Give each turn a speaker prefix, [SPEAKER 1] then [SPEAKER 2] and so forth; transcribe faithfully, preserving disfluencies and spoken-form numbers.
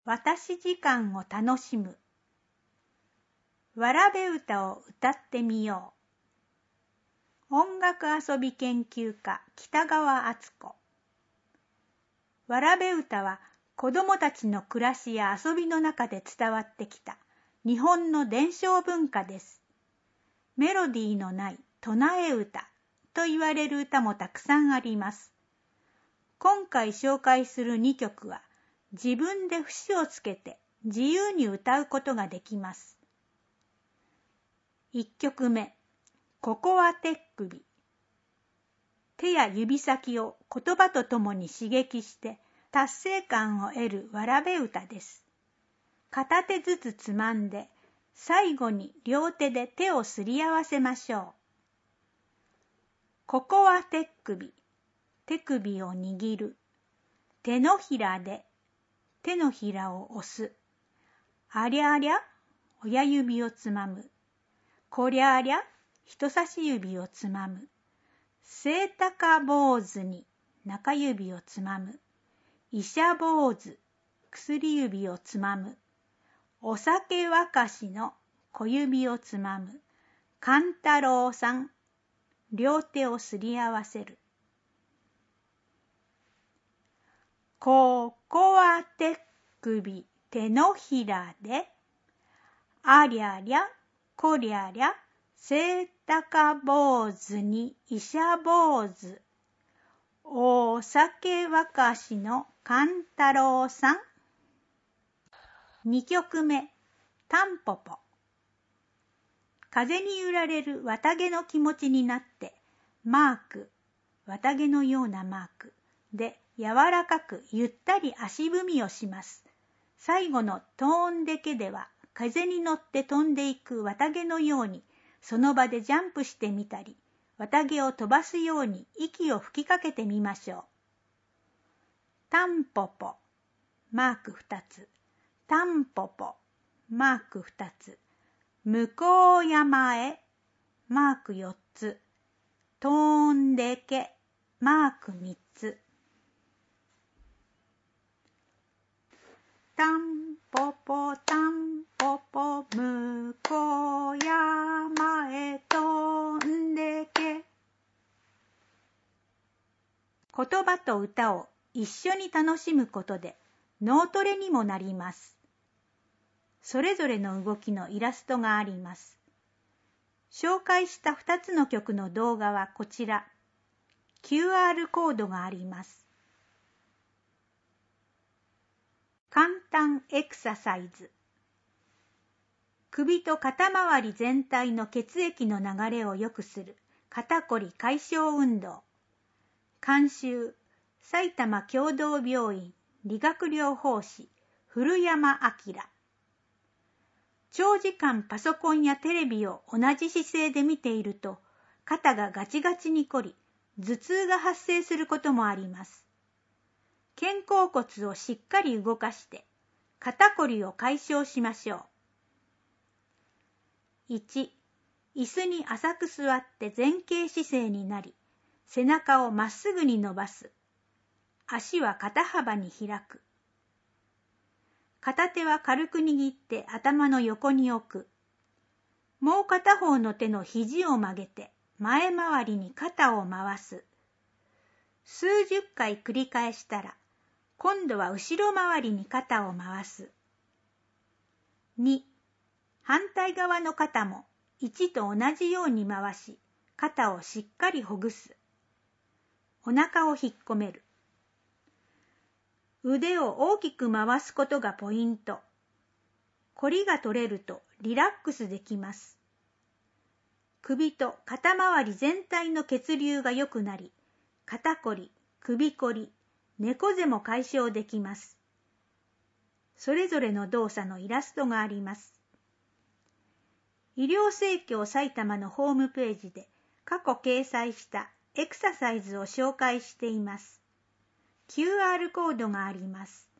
[SPEAKER 1] 私時間を楽しむ。わらべ歌を歌ってみよう。音楽遊び研究家北川敦子。わらべ歌は子どもたちの暮らしや遊びの中で伝わってきた日本の伝承文化です。メロディーのない唱え歌と言われる歌もたくさんあります。今回紹介するにきょくは自分で節をつけて自由に歌うことができます。いっきょくめ、ここは手首。手や指先を言葉とともに刺激して達成感を得るわらべ歌です。片手ずつつまんで、最後に両手で手をすり合わせましょう。ここは手首。手首を握る。手のひらで手のひらを押す。ありゃありゃ、親指をつまむ。こりゃありゃ、人差し指をつまむ。セイタカ坊主に中指をつまむ。医者坊主、薬指をつまむ。お酒沸かしの小指をつまむ。勘太郎さん、両手をすり合わせる。ここは手首、手のひらで、ありゃりゃ、こりゃりゃ、セイタカ坊主に医者坊主、お酒沸かしの勘太郎さん。にきょくめ、タンポポ。風に揺られる綿毛の気持ちになって、マーク、綿毛のようなマークで柔らかくゆったり足踏みをします。最後のトーンデケでは風に乗って飛んでいく綿毛のようにその場でジャンプしてみたり、綿毛を飛ばすように息を吹きかけてみましょう。タンポポ、マークふたつ。タンポポ、マークふたつ。向こう山へ、マークよっつ。飛んでけ、マークみっつ。タンポポタンポポ、向こう山へ飛んでけ。言葉と歌を一緒に楽しむことで脳トレにもなります。それぞれの動きのイラストがあります。紹介したふたつの曲の動画はこちら。キューアール コードがあります。簡単エクササイズ。首と肩周り全体の血液の流れを良くする肩こり解消運動。監修、埼玉協同病院理学療法士古山明。長時間パソコンやテレビを同じ姿勢で見ていると肩がガチガチに凝り、頭痛が発生することもあります。肩甲骨をしっかり動かして肩こりを解消しましょう。いち、椅子に浅く座って前傾姿勢になり、背中をまっすぐに伸ばす。足は肩幅に開く。片手は軽く握って頭の横に置く。もう片方の手の肘を曲げて前回りに肩を回す。数十回繰り返したら、今度は後ろ回りに肩を回す。に、反対側の肩もいちと同じように回し、肩をしっかりほぐす。お腹を引っ込める。腕を大きく回すことがポイント。こりが取れるとリラックスできます。首と肩周り全体の血流が良くなり、肩こり、首こり、猫背も解消できます。それぞれの動作のイラストがあります。医療生協埼玉のホームページで過去掲載したエクササイズを紹介しています。キューアール コードがあります。